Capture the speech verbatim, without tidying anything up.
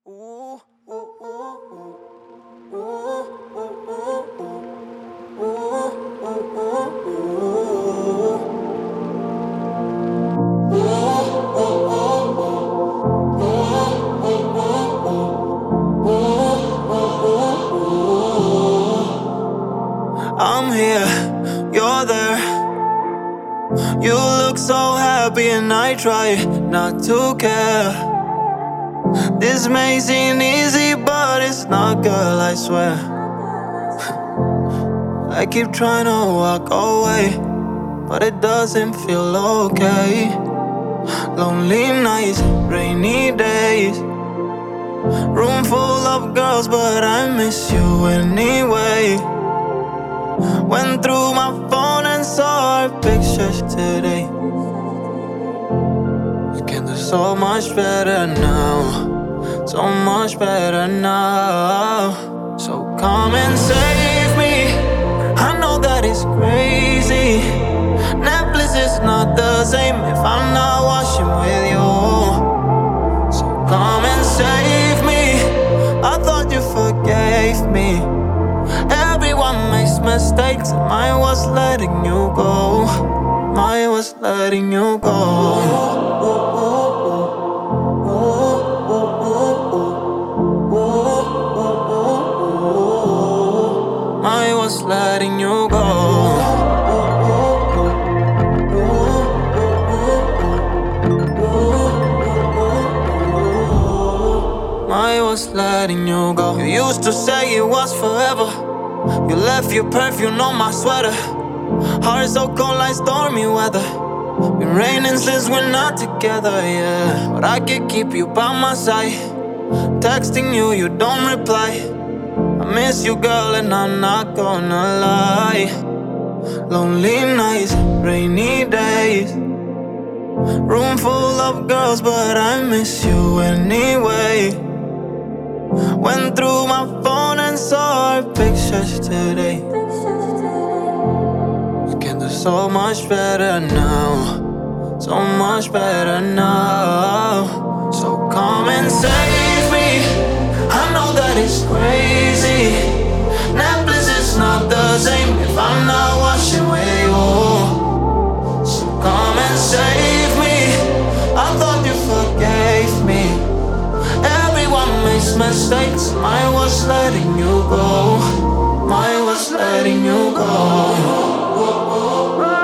Ooh, ooh, ooh, ooh. Ooh, ooh, ooh, ooh. Ooh, ooh, ooh, ooh. I'm here, you're there. You look so happy and I try not to care. This may seem easy, but it's not, girl, I swear. I keep trying to walk away, but it doesn't feel okay. Lonely nights, rainy days, room full of girls, but I miss you anyway. Went through my phone and saw our pictures today. We can do so much better now, so much better now. So come and save me. I know that it's crazy. Netflix is not the same if I'm not watching with you. So come and save me. I thought you forgave me. Everyone makes mistakes, and I was letting you go. I was letting you go. I was letting you go. I was letting you go. You used to say it was forever. You left your perfume on my sweater. Heart so cold like stormy weather. Been raining since we're not together, yeah. But I can keep you by my side. Texting you, you don't reply. I miss you, girl, and I'm not gonna lie. Lonely nights, rainy days, room full of girls, but I miss you anyway. Went through my phone and saw our pictures today. We can do so much better now, so much better now. So come and save me. I know that it's crazy. Netflix is not the same if I'm not watching with you. So come and save me. I thought you forgave me. Everyone makes mistakes. I was letting you go. I was letting you go.